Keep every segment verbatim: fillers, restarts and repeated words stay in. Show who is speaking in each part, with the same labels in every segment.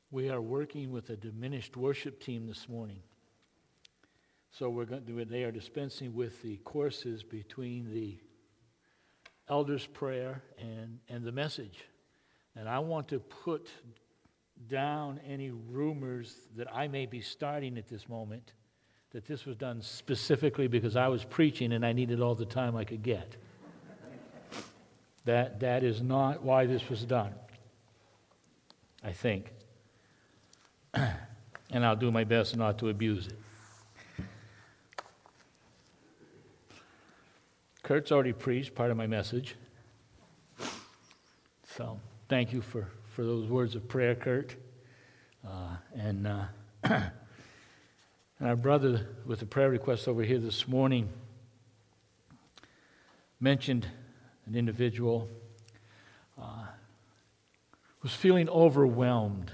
Speaker 1: We are working with a diminished worship team this morning. So we're going to, they are dispensing with the courses between the elder's prayer and, and the message. And I want to put down any rumors that I may be starting at this moment, that this was done specifically because I was preaching and I needed all the time I could get. That that is not why this was done, I think. And I'll do my best not to abuse it. Kurt's already preached part of my message. So thank you for, for those words of prayer, Kurt. Uh, and, uh, and our brother with the prayer request over here this morning mentioned an individual uh, who's feeling overwhelmed.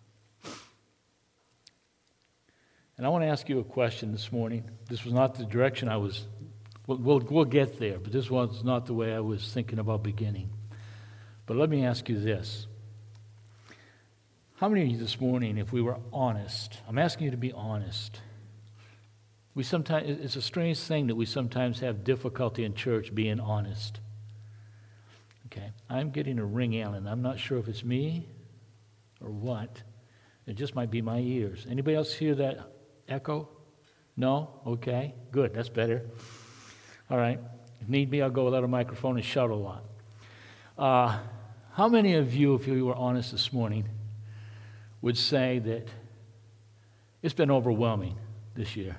Speaker 1: And I want to ask you a question this morning. This was not the direction I was, we'll, we'll, we'll get there, but this was not the way I was thinking about beginning. But let me ask you this. How many of you this morning, if we were honest, I'm asking you to be honest. We sometimes, it's a strange thing that we sometimes have difficulty in church being honest. Okay, I'm getting a ring, Alan. I'm not sure if it's me or what. It just might be my ears. Anybody else hear that echo? No? Okay, good. That's better. All right. If need be, I'll go without a microphone and shout a lot. Uh, how many of you, if you were honest this morning, would say that it's been overwhelming this year?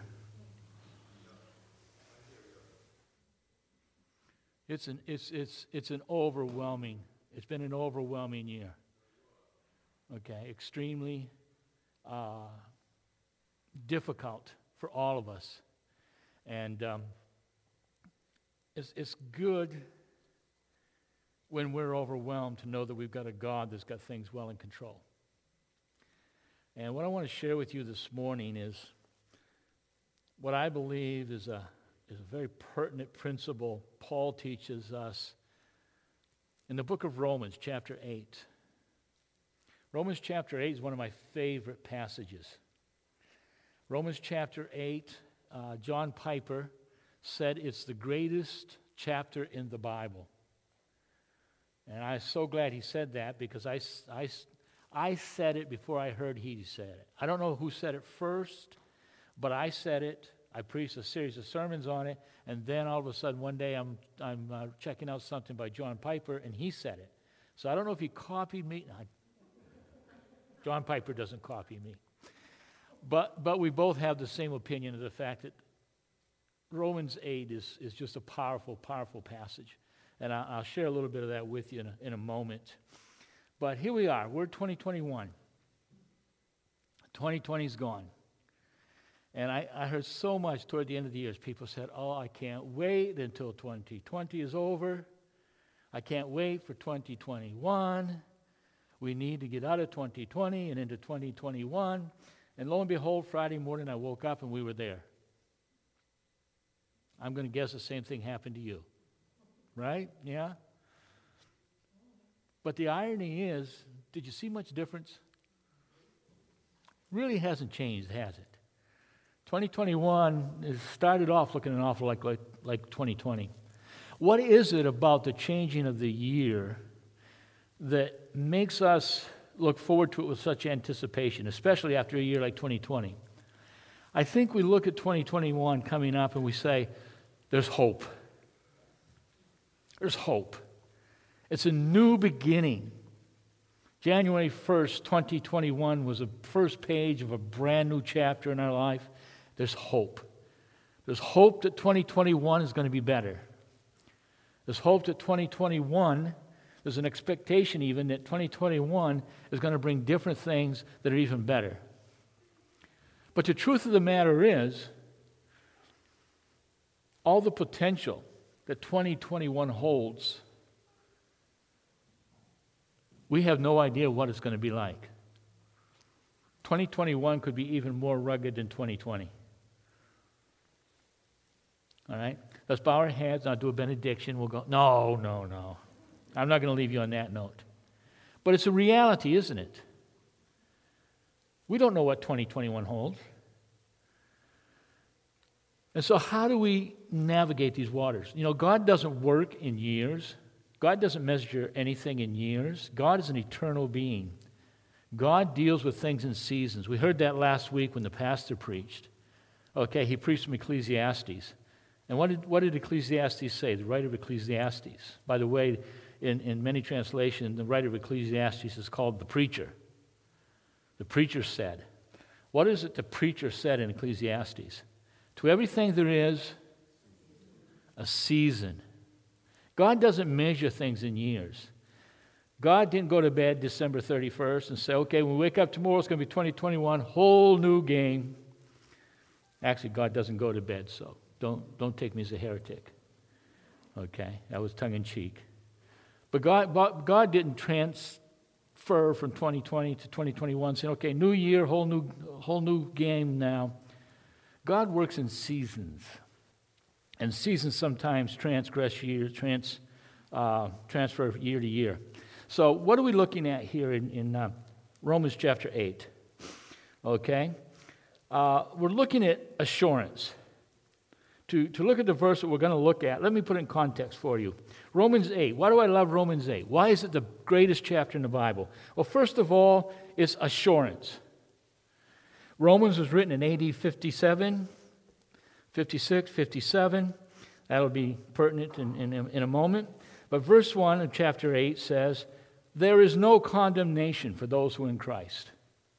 Speaker 1: It's an it's it's it's an overwhelming. It's been an overwhelming year. Okay, extremely uh, difficult for all of us, and um, it's it's good when we're overwhelmed to know that we've got a God that's got things well in control. And what I want to share with you this morning is what I believe is a is a very pertinent principle Paul teaches us in the book of Romans, chapter eight. Romans chapter eight is one of my favorite passages. Romans chapter eight, uh, John Piper said it's the greatest chapter in the Bible. And I'm so glad he said that because I, I, I said it before I heard he said it. I don't know who said it first, but I said it. I preached a series of sermons on it, and then all of a sudden one day I'm I'm uh, checking out something by John Piper, and he said it. So I don't know if he copied me. I, John Piper doesn't copy me. But but we both have the same opinion of the fact that Romans eight is, is just a powerful, powerful passage. And I, I'll share a little bit of that with you in a, in a moment. But here we are. We're twenty twenty-one. twenty twenty is gone. And I, I heard so much toward the end of the year. People said, oh, I can't wait until twenty twenty is over. I can't wait for twenty twenty-one. We need to get out of twenty twenty and into twenty twenty-one. And lo and behold, Friday morning I woke up and we were there. I'm going to guess the same thing happened to you. Right? Yeah? But the irony is, did you see much difference? Really hasn't changed, has it? twenty twenty-one has started off looking an awful like, like like twenty twenty. What is it about the changing of the year that makes us look forward to it with such anticipation, especially after a year like twenty twenty? I think we look at twenty twenty-one coming up and we say, there's hope. There's hope. It's a new beginning. January first, twenty twenty-one was the first page of a brand new chapter in our life. There's hope. There's hope that twenty twenty-one is going to be better. There's hope that twenty twenty-one, there's an expectation even that twenty twenty-one is going to bring different things that are even better. But the truth of the matter is, all the potential that twenty twenty-one holds, we have no idea what it's going to be like. twenty twenty-one could be even more rugged than twenty twenty. All right? Let's bow our heads. I'll do a benediction. We'll go, no, no, no. I'm not going to leave you on that note. But it's a reality, isn't it? We don't know what twenty twenty-one holds. And so how do we navigate these waters? You know, God doesn't work in years. God doesn't measure anything in years. God is an eternal being. God deals with things in seasons. We heard that last week when the pastor preached. Okay, he preached from Ecclesiastes. And what did, what did Ecclesiastes say? The writer of Ecclesiastes. By the way, in, in many translations, the writer of Ecclesiastes is called the preacher. The preacher said. What is it the preacher said in Ecclesiastes? To everything there is a season. God doesn't measure things in years. God didn't go to bed December thirty-first and say, okay, when we wake up tomorrow, it's going to be twenty twenty-one, whole new game. Actually, God doesn't go to bed, so don't, don't take me as a heretic. Okay, that was tongue-in-cheek. But God, but God didn't transfer from twenty twenty to twenty twenty-one, saying, okay, new year, whole new, whole new game now. God works in seasons. And seasons sometimes transgress years, trans, uh, transfer year to year. So what are we looking at here in, in uh, Romans chapter eight? Okay? Uh, we're looking at assurance. To, to look at the verse that we're going to look at, let me put it in context for you. Romans eight. Why do I love Romans eight? Why is it the greatest chapter in the Bible? Well, first of all, it's assurance. Romans was written in A D fifty-seven, fifty-six, fifty-seven. That'll be pertinent in, in, in a moment. But verse one of chapter eight says, there is no condemnation for those who are in Christ.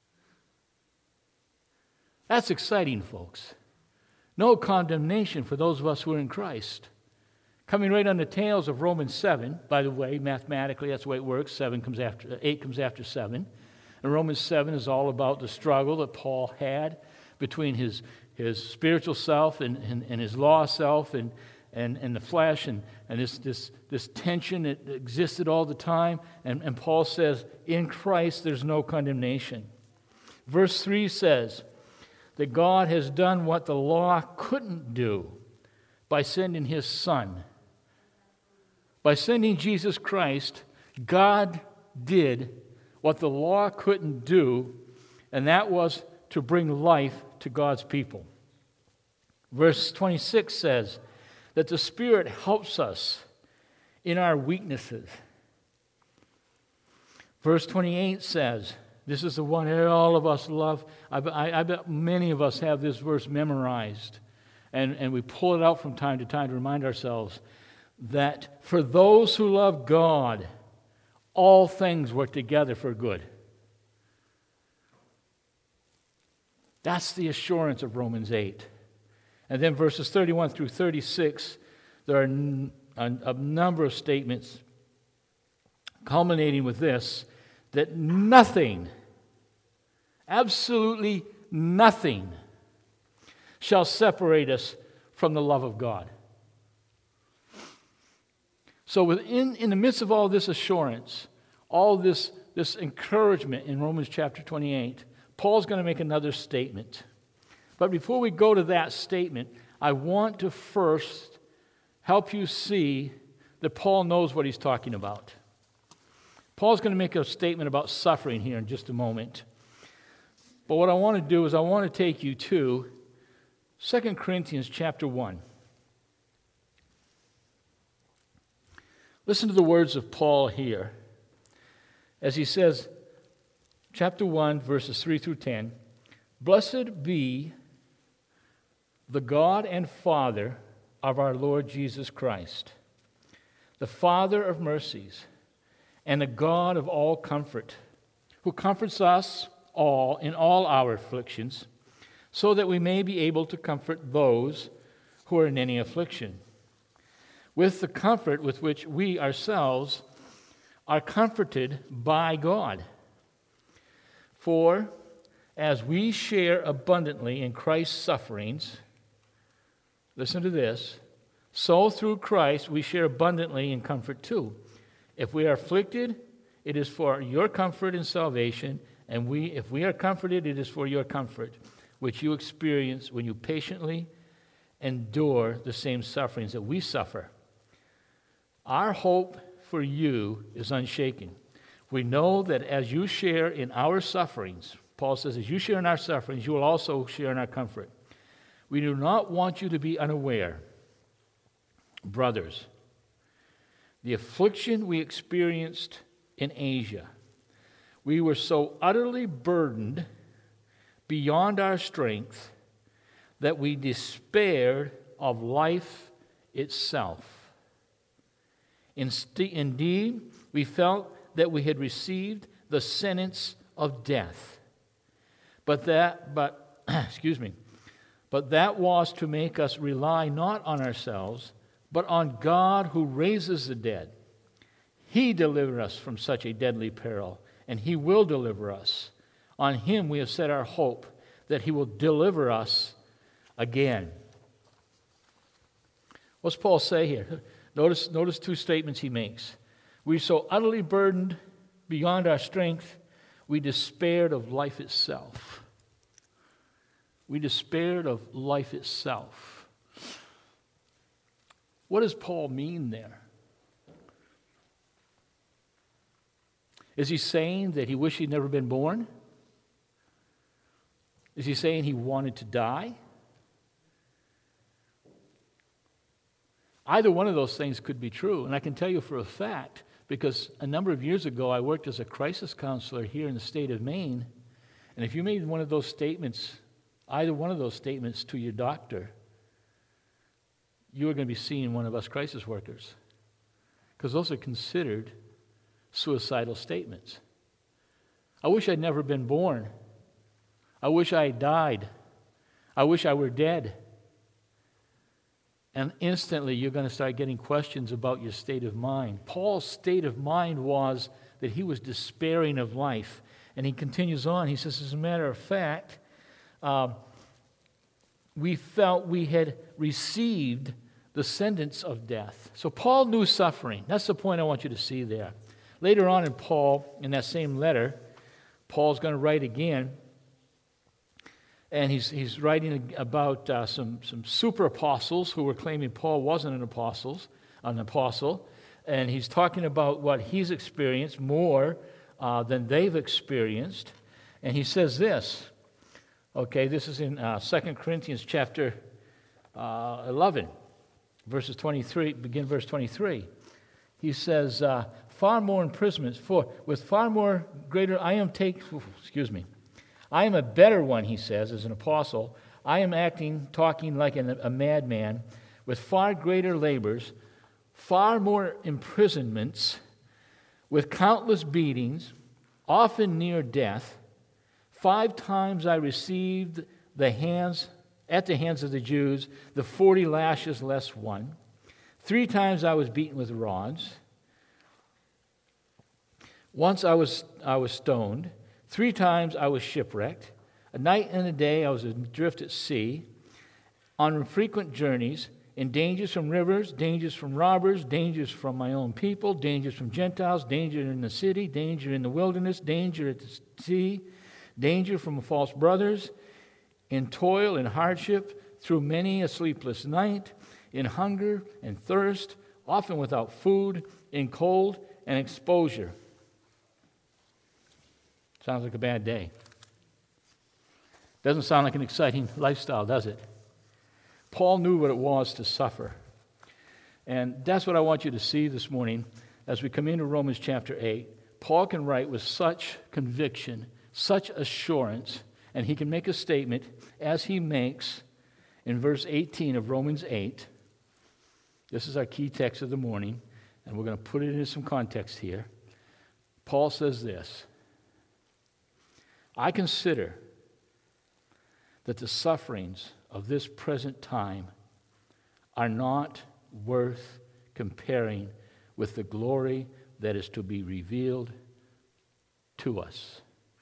Speaker 1: That's exciting, folks. No condemnation for those of us who are in Christ. Coming right on the tails of Romans seven, by the way, mathematically, that's the way it works. Seven comes after, eight comes after seven. And Romans seven is all about the struggle that Paul had between his, his spiritual self and, and, and his law self and, and, and the flesh and, and this, this, this tension that existed all the time. And, and Paul says, in Christ there's no condemnation. Verse three says that God has done what the law couldn't do by sending his Son. By sending Jesus Christ, God did what the law couldn't do, and that was to bring life to God's people. Verse twenty-six says that the Spirit helps us in our weaknesses. Verse twenty-eight says, this is the one that all of us love. I, I, I bet many of us have this verse memorized, and, and we pull it out from time to time to remind ourselves that for those who love God, all things work together for good. That's the assurance of Romans eight. And then verses thirty-one through thirty-six, there are a, a number of statements culminating with this, that nothing, absolutely nothing, shall separate us from the love of God. So within, in the midst of all this assurance, all this, this encouragement in Romans chapter twenty-eight, Paul's going to make another statement. But before we go to that statement, I want to first help you see that Paul knows what he's talking about. Paul's going to make a statement about suffering here in just a moment. But what I want to do is I want to take you to Second Corinthians chapter one. Listen to the words of Paul here as he says, chapter one, verses three through ten, blessed be the God and Father of our Lord Jesus Christ, the Father of mercies, and the God of all comfort, who comforts us all in all our afflictions, so that we may be able to comfort those who are in any affliction, with the comfort with which we ourselves are comforted by God. For as we share abundantly in Christ's sufferings, listen to this, so through Christ we share abundantly in comfort too. If we are afflicted, it is for your comfort and salvation, and we, if we are comforted, it is for your comfort, which you experience when you patiently endure the same sufferings that we suffer. Our hope for you is unshaken. We know that as you share in our sufferings, Paul says, as you share in our sufferings, you will also share in our comfort. We do not want you to be unaware, brothers, the affliction we experienced in Asia. We were so utterly burdened beyond our strength that we despaired of life itself. Indeed, we felt that we had received the sentence of death. But that, but, excuse me, but that was to make us rely not on ourselves, but on God who raises the dead. He delivered us from such a deadly peril, and He will deliver us. On Him we have set our hope that He will deliver us again. What's Paul say here? Notice, notice two statements he makes. We're so utterly burdened beyond our strength, we despaired of life itself. We despaired of life itself. What does Paul mean there? Is he saying that he wished he'd never been born? Is he saying he wanted to die? Either one of those things could be true, and I can tell you for a fact, because a number of years ago I worked as a crisis counselor here in the state of Maine, and if you made one of those statements, either one of those statements to your doctor, you were going to be seeing one of us crisis workers, because those are considered suicidal statements. I wish I'd never been born. I wish I had died. I wish I were dead. And instantly you're going to start getting questions about your state of mind. Paul's state of mind was that he was despairing of life. And he continues on. He says, as a matter of fact, uh, we felt we had received the sentence of death. So Paul knew suffering. That's the point I want you to see there. Later on in Paul, in that same letter, Paul's going to write again. And he's he's writing about uh, some some super apostles who were claiming Paul wasn't an apostle, an apostle, and he's talking about what he's experienced more uh, than they've experienced. And he says this. Okay, this is in uh, Second Corinthians chapter uh, eleven, verses twenty-three. Begin verse twenty-three. He says, uh, "Far more imprisonments, for with far more greater I am take. Excuse me." I am a better one, he says, as an apostle. I am acting, talking like an, a madman, with far greater labors, far more imprisonments, with countless beatings, often near death. Five times I received the hands, at the hands of the Jews, the forty lashes less one. Three times I was beaten with rods. Once I was I was stoned. Three times I was shipwrecked. A night and a day I was adrift at sea, on frequent journeys, in dangers from rivers, dangers from robbers, dangers from my own people, dangers from Gentiles, danger in the city, danger in the wilderness, danger at the sea, danger from false brothers, in toil and hardship, through many a sleepless night, in hunger and thirst, often without food, in cold and exposure. Sounds like a bad day. Doesn't sound like an exciting lifestyle, does it? Paul knew what it was to suffer. And that's what I want you to see this morning as we come into Romans chapter eight. Paul can write with such conviction, such assurance, and he can make a statement as he makes in verse eighteen of Romans eight. This is our key text of the morning, and we're going to put it into some context here. Paul says this: I consider that the sufferings of this present time are not worth comparing with the glory that is to be revealed to us.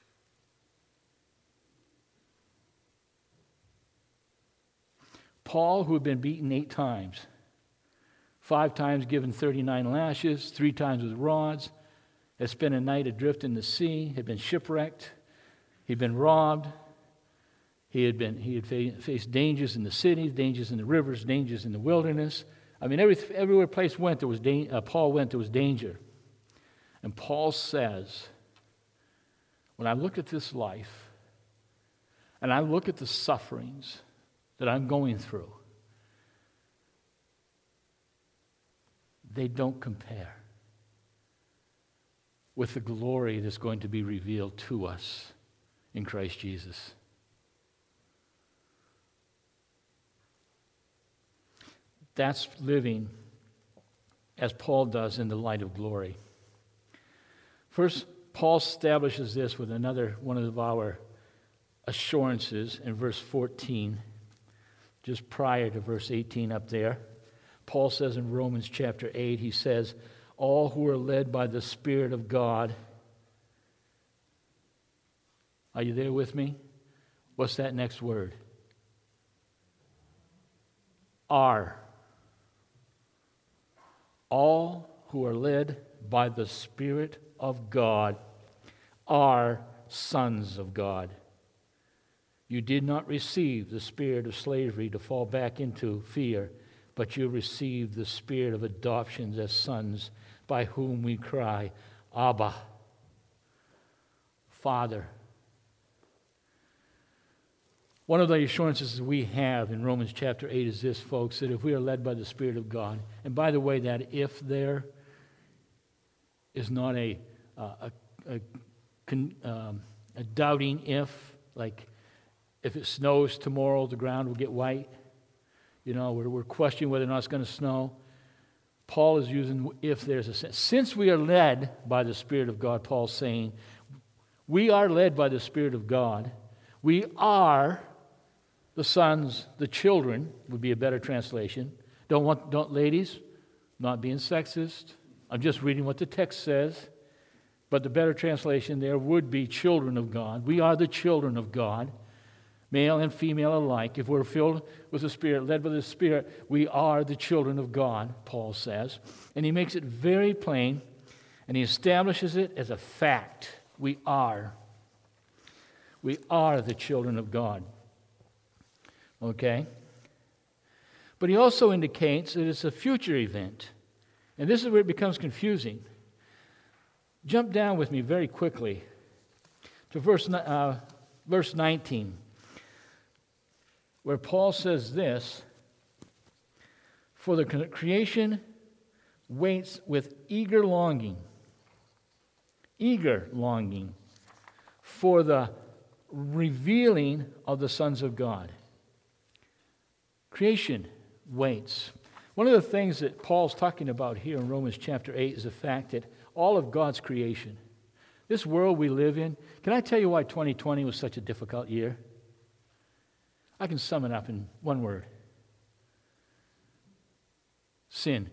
Speaker 1: Paul, who had been beaten eight times, five times given thirty-nine lashes, three times with rods, had spent a night adrift in the sea, had been shipwrecked, he'd been robbed, he had been he had fa- faced dangers in the cities, dangers in the rivers, dangers in the wilderness. I mean, every everywhere place went, there was da- uh, Paul went, there was danger. And Paul says, when I look at this life, and I look at the sufferings that I'm going through, they don't compare with the glory that's going to be revealed to us in Christ Jesus. That's living as Paul does in the light of glory. First, Paul establishes this with another one of our assurances in verse fourteen, just prior to verse eighteen up there. Paul says in Romans chapter eight, he says, all who are led by the Spirit of God. Are you there with me? What's that next word? Are. All who are led by the Spirit of God are sons of God. You did not receive the spirit of slavery to fall back into fear, but you received the spirit of adoption as sons, by whom we cry, Abba, Father. One of the assurances we have in Romans chapter eight is this, folks, that if we are led by the Spirit of God, and by the way, that if there is not a, uh, a, a, um, a doubting if, like if it snows tomorrow, the ground will get white. You know, we're, we're questioning whether or not it's going to snow. Paul is using if there's a sense. Since we are led by the Spirit of God, Paul's saying, we are led by the Spirit of God. We are the sons, the children, would be a better translation. Don't want, don't, ladies, not being sexist. I'm just reading what the text says. But the better translation there would be children of God. We are the children of God, male and female alike. If we're filled with the Spirit, led by the Spirit, we are the children of God, Paul says. And he makes it very plain, and he establishes it as a fact. We are. We are the children of God. Okay? But he also indicates that it's a future event. And this is where it becomes confusing. Jump down with me very quickly to verse, uh, verse nineteen, where Paul says this, for the creation waits with eager longing, eager longing for the revealing of the sons of God. Creation waits. One of the things that Paul's talking about here in Romans chapter eight is the fact that all of God's creation, this world we live in, can I tell you why twenty twenty was such a difficult year? I can sum it up in one word. Sin.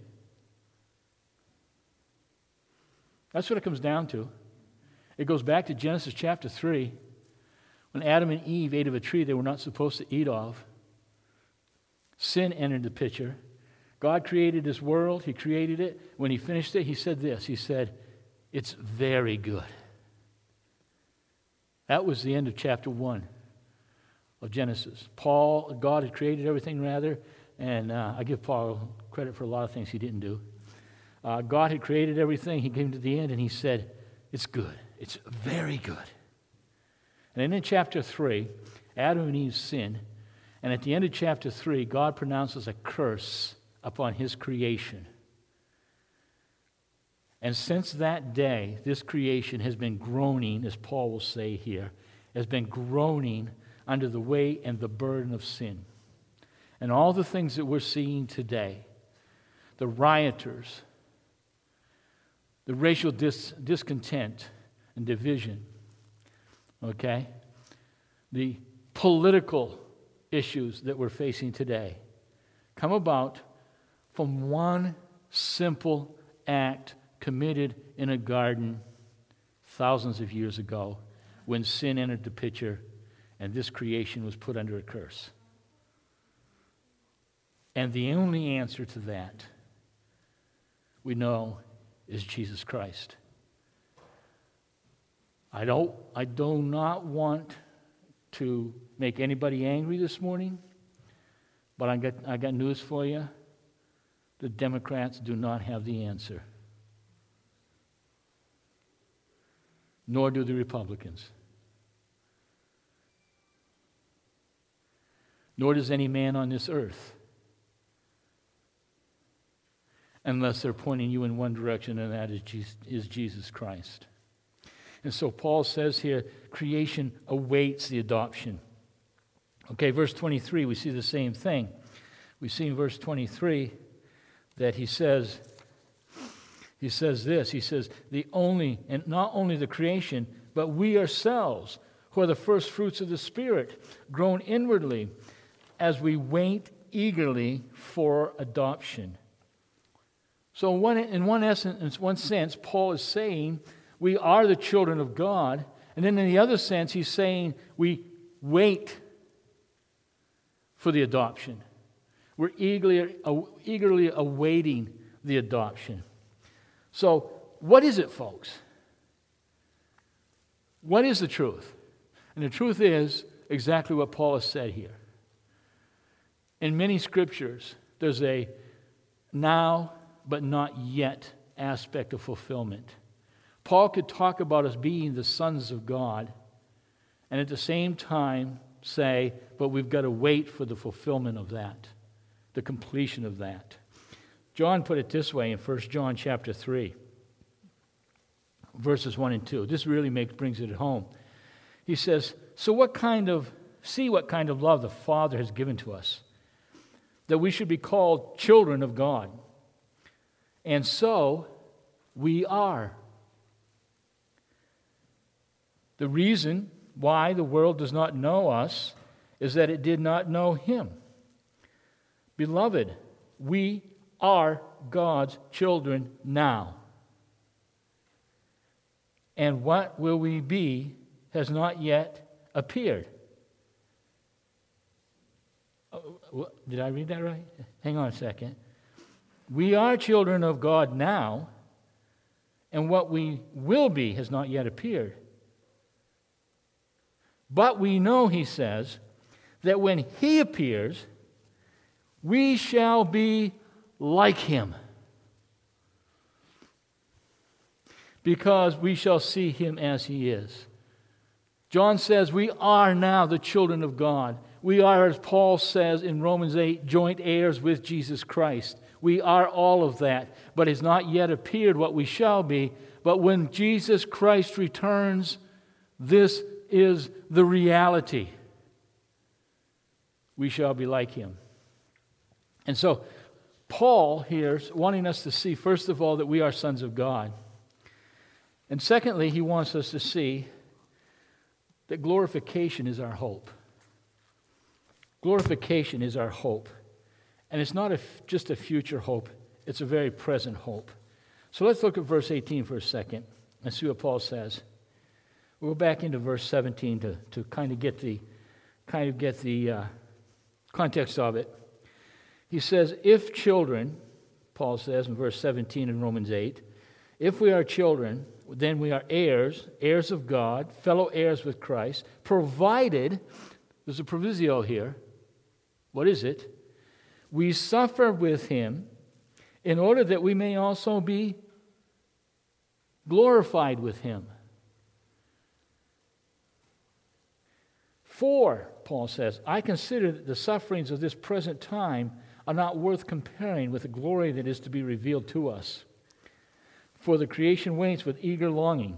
Speaker 1: That's what it comes down to. It goes back to Genesis chapter three, when Adam and Eve ate of a tree they were not supposed to eat of. Sin entered the picture. God created this world. He created it. When he finished it, he said this. He said, it's very good. That was the end of chapter one of Genesis. Paul, God had created everything rather, and uh, I give Paul credit for a lot of things he didn't do. Uh, God had created everything. He came to the end and he said, it's good. It's very good. And then in chapter three, Adam and Eve sinned. And at the end of chapter three, God pronounces a curse upon his creation. And since that day, this creation has been groaning, as Paul will say here, has been groaning under the weight and the burden of sin. And all the things that we're seeing today, the rioters, the racial dis- discontent and division, okay, the political issues that we're facing today come about from one simple act committed in a garden thousands of years ago when sin entered the picture and this creation was put under a curse. And the only answer to that, we know, is Jesus Christ. I don't, I do not want to make anybody angry this morning, but I got, I got news for you. The Democrats do not have the answer. Nor do the Republicans. nor does any man on this earth, unless they're pointing you in one direction, and that is Jesus, is Jesus Christ. And so Paul says here, creation awaits the adoption. Okay, verse twenty-three, we see the same thing. We see in verse twenty-three that he says, he says this, he says, the only, and not only the creation, but we ourselves, who are the first fruits of the Spirit, grown inwardly as we wait eagerly for adoption. So one, in one essence, in one sense, Paul is saying we are the children of God, and then in the other sense, he's saying we wait for the adoption. We're eagerly, uh, eagerly awaiting the adoption. So, what is it, folks? What is the truth? And the truth is exactly what Paul has said here. In many scriptures, there's a now but not yet aspect of fulfillment. Paul could talk about us being the sons of God, and at the same time say, but we've got to wait for the fulfillment of that, the completion of that. John put it this way in First John chapter three, verses one and two. This really makes brings it home. He says, so what kind of, see what kind of love the Father has given to us, that we should be called children of God. And so we are. The reason why the world does not know us is that it did not know Him. Beloved, we are God's children now. And what will we be has not yet appeared. Oh, did I read that right? Hang on a second. We are children of God now, and what we will be has not yet appeared. But we know, he says, that when He appears, we shall be like Him, because we shall see Him as He is. John says we are now the children of God. We are, as Paul says in Romans eight, joint heirs with Jesus Christ. We are all of that, but it has not yet appeared what we shall be. But when Jesus Christ returns, this is the reality. We shall be like Him. And so, Paul here is wanting us to see, first of all, that we are sons of God. And secondly, he wants us to see that glorification is our hope. Glorification is our hope. And it's not a, just a future hope, it's a very present hope. So let's look at verse eighteen for a second and see what Paul says. We'll go back into verse seventeen to, to kind of get the, kind of get the uh, context of it. He says, if children, Paul says in verse seventeen in Romans eight, if we are children, then we are heirs, heirs of God, fellow heirs with Christ, provided, there's a proviso here. What is it? We suffer with Him in order that we may also be glorified with Him. For, Paul says, I consider that the sufferings of this present time are not worth comparing with the glory that is to be revealed to us. For the creation waits with eager longing,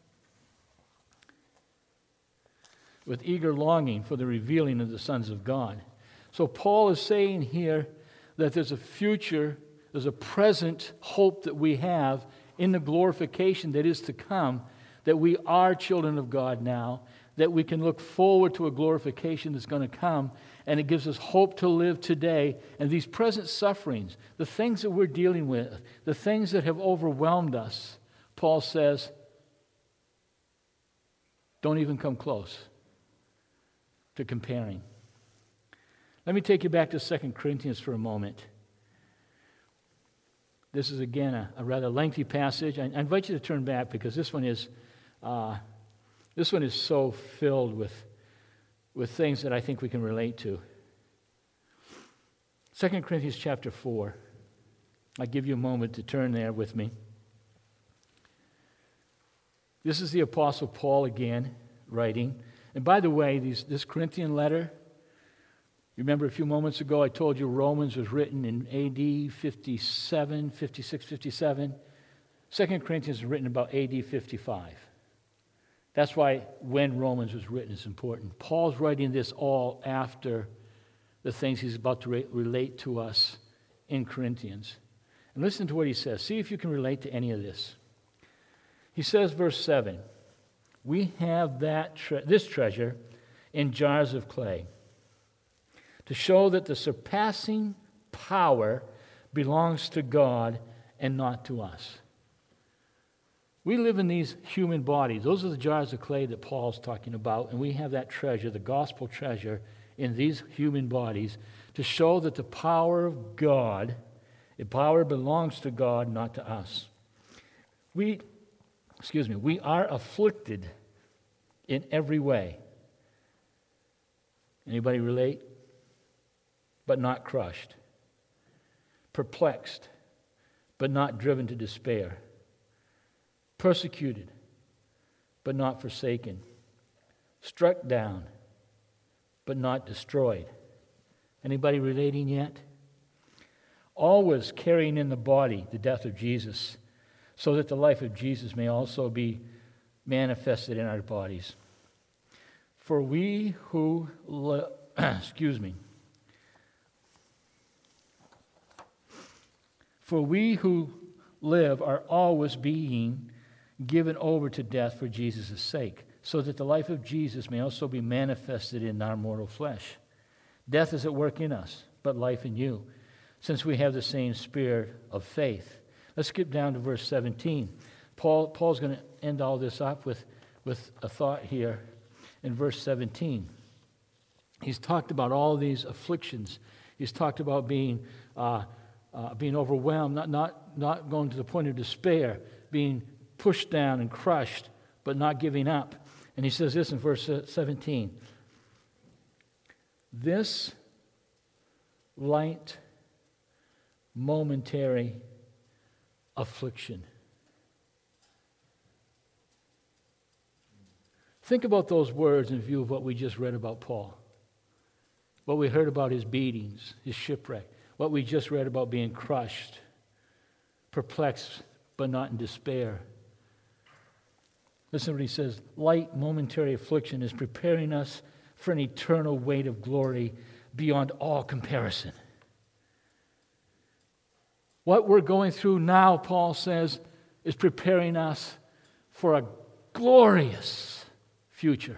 Speaker 1: with eager longing for the revealing of the sons of God. So Paul is saying here that there's a future, there's a present hope that we have in the glorification that is to come, that we are children of God now, that we can look forward to a glorification that's going to come, and it gives us hope to live today. And these present sufferings, the things that we're dealing with, the things that have overwhelmed us, Paul says, don't even come close to comparing. Let me take you back to Second Corinthians for a moment. This is, again, a, a rather lengthy passage. I, I invite you to turn back because this one is uh, this one is so filled with, with things that I think we can relate to. Second Corinthians chapter four. I'll give you a moment to turn there with me. This is the Apostle Paul again writing. And by the way, these, this Corinthian letter, You remember a few moments ago I told you Romans was written in A D fifty-seven, fifty-six, fifty-seven. Second Corinthians was written about A D fifty-five. That's why when Romans was written is important. Paul's writing this all after the things he's about to re- relate to us in Corinthians. And listen to what he says. See if you can relate to any of this. He says, verse seven, we have that tre- this treasure in jars of clay to show that the surpassing power belongs to God and not to us. We live in these human bodies. Those are the jars of clay that Paul's talking about, and we have that treasure, the gospel treasure, in these human bodies to show that the power of God, the power belongs to God, not to us. We, excuse me, we are afflicted in every way. Anybody relate? But not crushed. Perplexed, but not driven to despair. Persecuted, but not forsaken. Struck down, but not destroyed. Anybody relating yet? Always carrying in the body the death of Jesus, so that the life of Jesus may also be manifested in our bodies. For we who, li- excuse me, for we who live are always being given over to death for Jesus' sake, so that the life of Jesus may also be manifested in our mortal flesh. Death is at work in us, but life in you, since we have the same spirit of faith. Let's skip down to verse seventeen. Paul, Paul's going to end all this up with, with a thought here in verse seventeen. He's talked about all these afflictions. He's talked about being uh, uh, being overwhelmed, not, not, not going to the point of despair, being pushed down and crushed, but not giving up. And he says this in verse seventeen. This light, momentary affliction. Think about those words in view of what we just read about Paul. What we heard about his beatings, his shipwreck. What we just read about being crushed, perplexed, but not in despair. Listen to what he says. Light, momentary affliction is preparing us for an eternal weight of glory beyond all comparison. What we're going through now, Paul says, is preparing us for a glorious future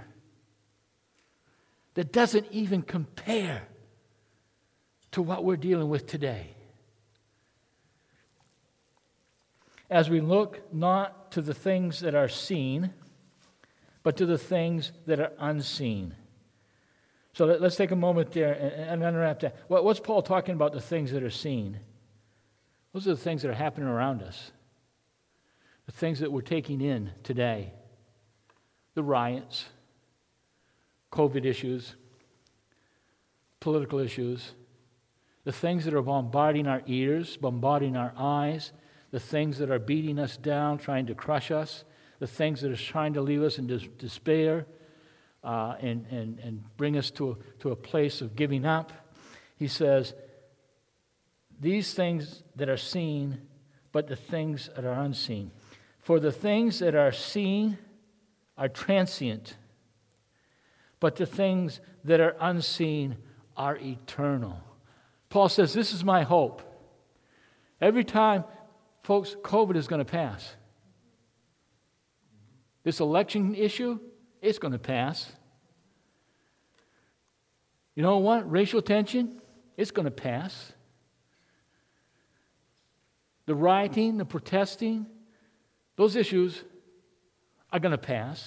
Speaker 1: that doesn't even compare to what we're dealing with today. As we look not to the things that are seen, but to the things that are unseen. So let, let's take a moment there and, and unwrap that. What, what's Paul talking about, the things that are seen? Those are the things that are happening around us. The things that we're taking in today. The riots, COVID issues, political issues, the things that are bombarding our ears, bombarding our eyes, the things that are beating us down, trying to crush us, the things that are trying to leave us in dis- despair uh, and, and, and bring us to a, to a place of giving up. He says, these things that are seen, but the things that are unseen. For the things that are seen are transient, but the things that are unseen are eternal. Paul says, this is my hope. Every time, folks, COVID is going to pass. This election issue, it's going to pass. You know what? Racial tension, it's going to pass. The rioting, the protesting, those issues are going to pass.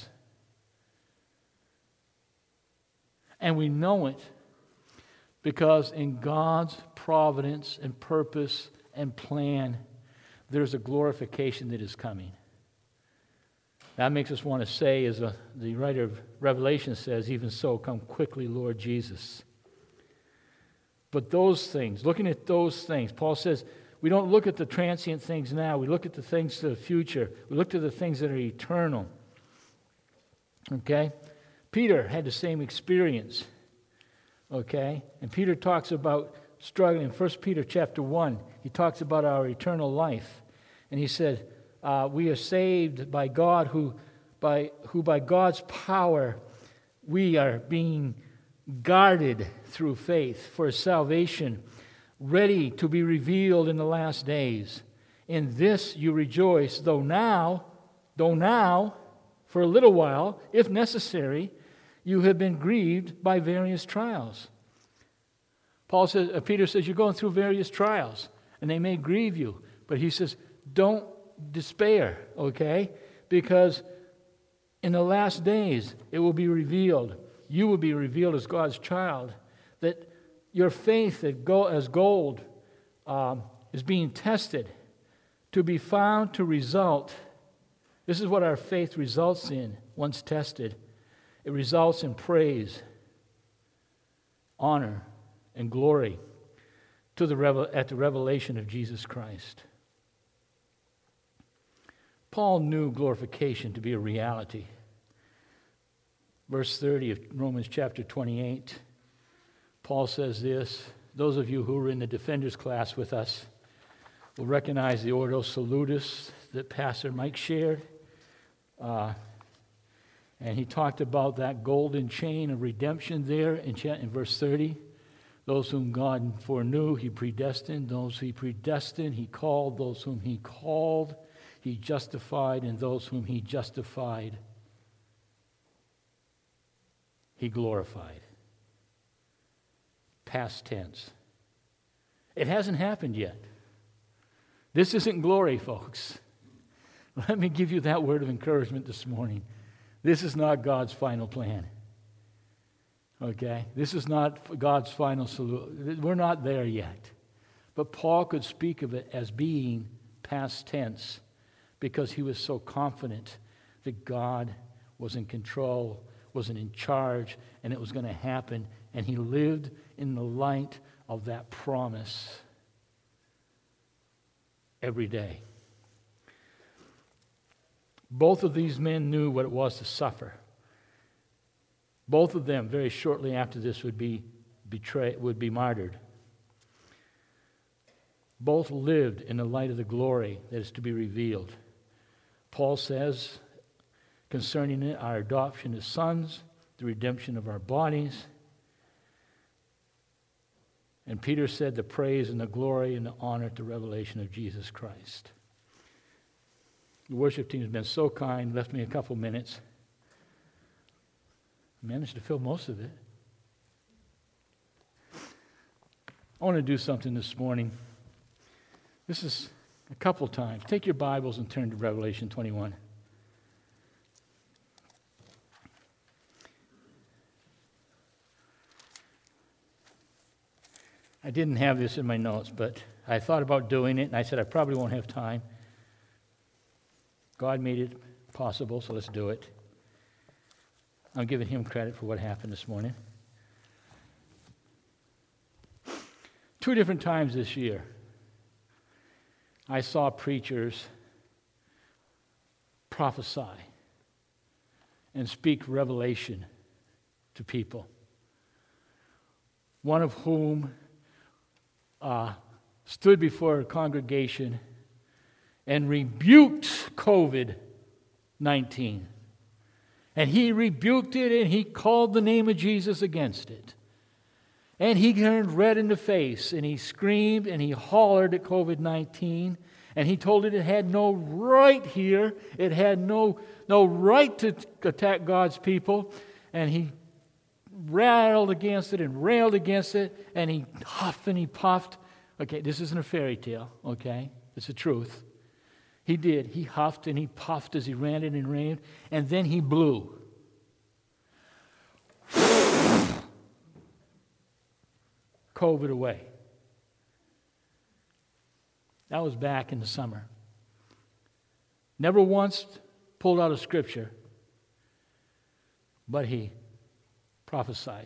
Speaker 1: And we know it because in God's providence and purpose and plan, there's a glorification that is coming. That makes us want to say, as a, the writer of Revelation says, even so, come quickly, Lord Jesus. But those things, looking at those things, Paul says, we don't look at the transient things now. We look at the things to the future. We look to the things that are eternal. Okay? Peter had the same experience. Okay? And Peter talks about struggling. In First Peter chapter one, he talks about our eternal life. And he said, uh, we are saved by God, who by, who by God's power we are being guarded through faith for salvation, ready to be revealed in the last days. In this you rejoice, though now, though now, for a little while, if necessary, you have been grieved by various trials. Paul says, uh, Peter says, you're going through various trials, and they may grieve you. But he says, don't despair, okay? Because in the last days, it will be revealed. You will be revealed as God's child. That your faith as gold um, is being tested to be found to result. This is what our faith results in once tested. It results in praise, honor, and glory to the revel- at the revelation of Jesus Christ. Paul knew glorification to be a reality. Verse thirty of Romans chapter twenty-eight, Paul says this. Those of you who were in the defenders class with us will recognize the Ordo Salutis that Pastor Mike shared. Uh, and he talked about that golden chain of redemption there in, in verse thirty. Those whom God foreknew, he predestined. Those he predestined, he called. Those whom he called, he justified. And those whom he justified, he glorified. Past tense. It hasn't happened yet. This isn't glory, folks. Let me give you that word of encouragement this morning. This is not God's final plan. Okay? This is not God's final solution. We're not there yet. But Paul could speak of it as being past tense because he was so confident that God was in control, was in charge, and it was going to happen. And he lived in the light of that promise every day. Both of these men knew what it was to suffer. Both of them, very shortly after this, would be betrayed, would be martyred. Both lived in the light of the glory that is to be revealed. Paul says concerning it, our adoption as sons, the redemption of our bodies. And Peter said the praise and the glory and the honor at the revelation of Jesus Christ. The worship team has been so kind, left me a couple minutes. I managed to fill most of it. I want to do something this morning. This is a couple times. Take your Bibles and turn to Revelation twenty-one. I didn't have this in my notes, but I thought about doing it, and I said I probably won't have time. God made it possible, so let's do it. I'm giving him credit for what happened this morning. Two different times this year, I saw preachers prophesy and speak revelation to people, one of whom uh, stood before a congregation and rebuked covid nineteen. And he rebuked it, and he called the name of Jesus against it. And he turned red in the face, and he screamed, and he hollered at covid nineteen, and he told it it had no right here. It had no, no right to attack God's people. And he rattled against it and railed against it, and he huffed and he puffed. Okay, this isn't a fairy tale, okay? It's the truth. He did. He huffed and he puffed as he ranted and raved, and then he blew. COVID away. That was back in the summer. Never once pulled out a scripture, but he prophesied.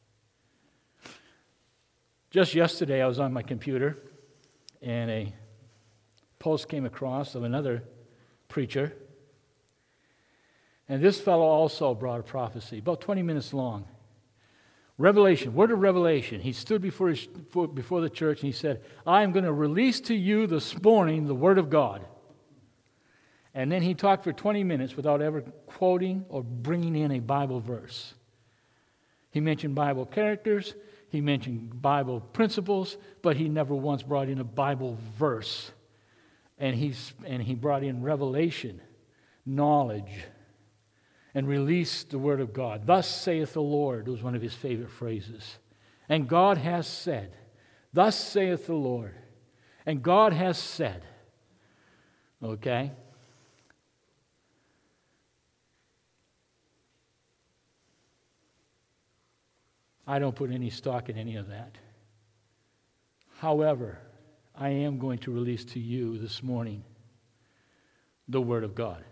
Speaker 1: Just yesterday, I was on my computer, and a post came across of another preacher. And this fellow also brought a prophecy, about twenty minutes long. Revelation, word of revelation. He stood before, his, before the church and he said, I am going to release to you this morning the word of God. And then he talked for twenty minutes without ever quoting or bringing in a Bible verse. He mentioned Bible characters, he mentioned Bible principles, but he never once brought in a Bible verse. And, he's, and he brought in revelation, knowledge, and released the word of God. Thus saith the Lord was one of his favorite phrases. And God has said, thus saith the Lord. And God has said. Okay? I don't put any stock in any of that. However, I am going to release to you this morning the Word of God.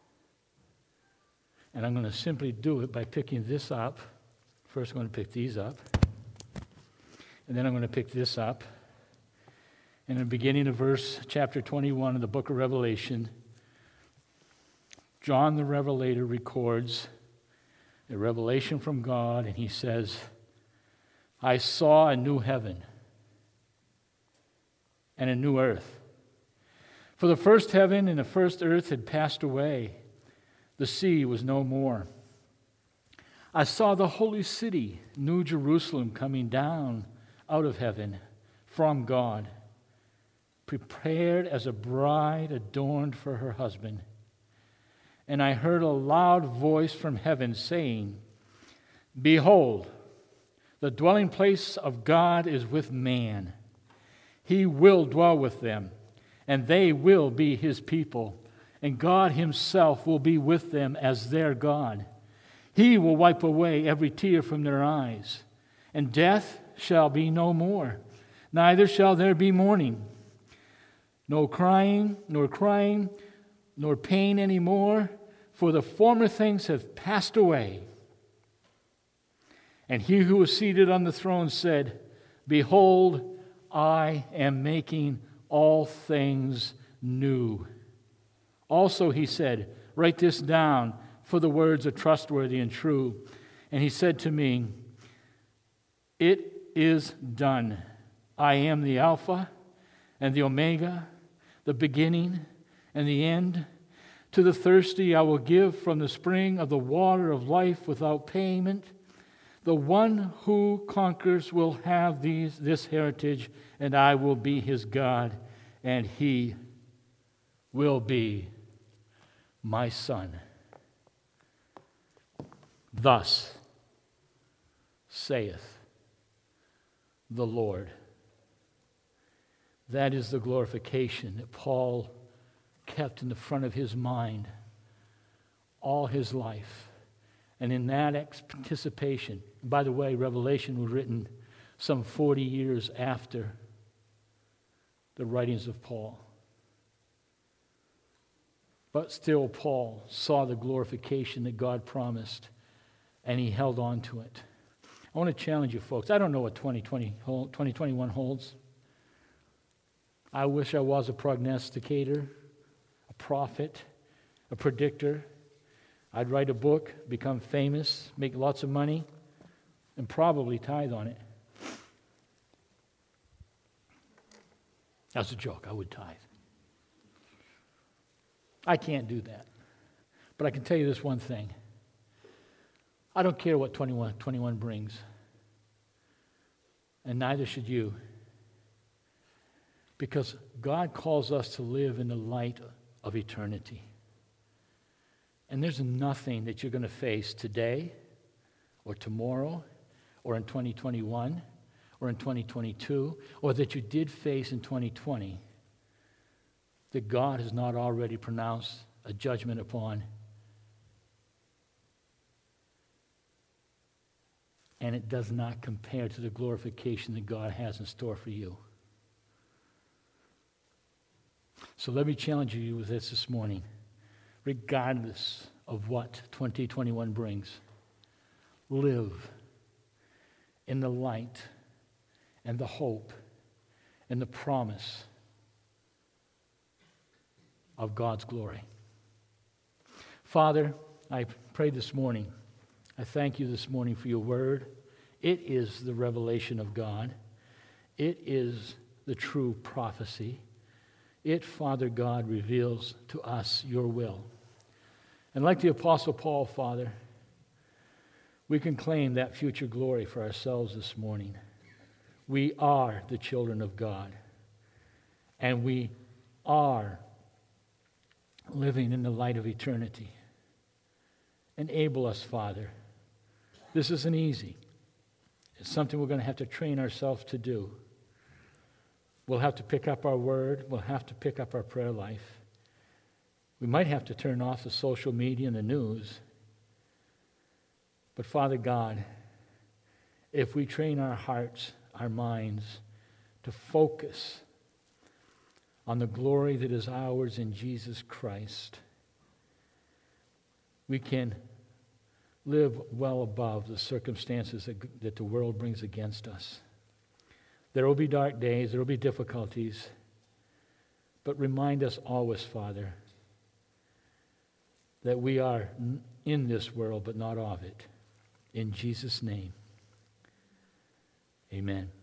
Speaker 1: And I'm going to simply do it by picking this up. First, I'm going to pick these up. And then I'm going to pick this up. In the beginning of verse chapter twenty-one of the book of Revelation, John the Revelator records a revelation from God, and he says, I saw a new heaven and a new earth. For the first heaven and the first earth had passed away. The sea was no more. I saw the holy city, New Jerusalem, coming down out of heaven from God, prepared as a bride adorned for her husband. And I heard a loud voice from heaven saying, Behold, the dwelling place of God is with man. He will dwell with them, and they will be his people, and God himself will be with them as their God. He will wipe away every tear from their eyes, and death shall be no more. Neither shall there be mourning, no crying, nor crying, nor pain any more, for the former things have passed away. And he who was seated on the throne said, Behold, I am making all things new. Also he said, Write this down, for the words are trustworthy and true. And he said to me, It is done. I am the Alpha and the Omega, the beginning and the end. To the thirsty I will give from the spring of the water of life without payment. The one who conquers will have these, this heritage, and I will be his God, and he will be my son. Thus saith the Lord. That is the glorification that Paul kept in the front of his mind all his life. And in that anticipation, by the way, Revelation was written some forty years after the writings of Paul. But still, Paul saw the glorification that God promised, and he held on to it. I want to challenge you folks. I don't know what twenty twenty, twenty twenty-one holds. I wish I was a prognosticator, a prophet, a predictor. I'd write a book, become famous, make lots of money, and probably tithe on it. That's a joke. I would tithe. I can't do that. But I can tell you this one thing. I don't care what twenty-one, twenty-one brings. And neither should you. Because God calls us to live in the light of eternity. And there's nothing that you're going to face today or tomorrow or in twenty twenty-one or in twenty twenty-two or that you did face in twenty twenty that God has not already pronounced a judgment upon. And it does not compare to the glorification that God has in store for you. So let me challenge you with this this morning. Regardless of what twenty twenty-one brings, live in the light and the hope and the promise of God's glory. Father, I pray this morning, I thank you this morning for your word, It is the revelation of God. It is the true prophecy. It, Father God, reveals to us your will. And like the Apostle Paul, Father, we can claim that future glory for ourselves this morning. We are the children of God, and we are living in the light of eternity. Enable us, Father. This isn't easy. It's something we're going to have to train ourselves to do. We'll have to pick up our word. We'll have to pick up our prayer life. We might have to turn off the social media and the news. But Father God, if we train our hearts, our minds, to focus on the glory that is ours in Jesus Christ, we can live well above the circumstances that, that the world brings against us. There will be dark days, there will be difficulties, but remind us always, Father, that we are in this world but not of it. In Jesus' name, amen.